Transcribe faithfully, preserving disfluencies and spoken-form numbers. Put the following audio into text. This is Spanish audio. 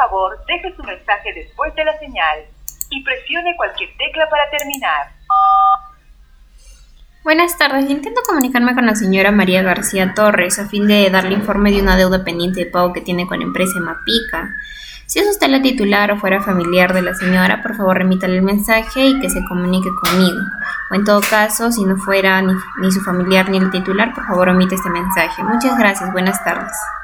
favor, deje su mensaje después de la señal y presione cualquier tecla para terminar. Buenas tardes, intento comunicarme con la señora María García Torres a fin de darle informe de una deuda pendiente de pago que tiene con la empresa Mapica. Si es usted la titular o fuera familiar de la señora, por favor remítale el mensaje y que se comunique conmigo. O en todo caso, si no fuera ni, ni su familiar ni el titular, por favor omite este mensaje. Muchas gracias, buenas tardes.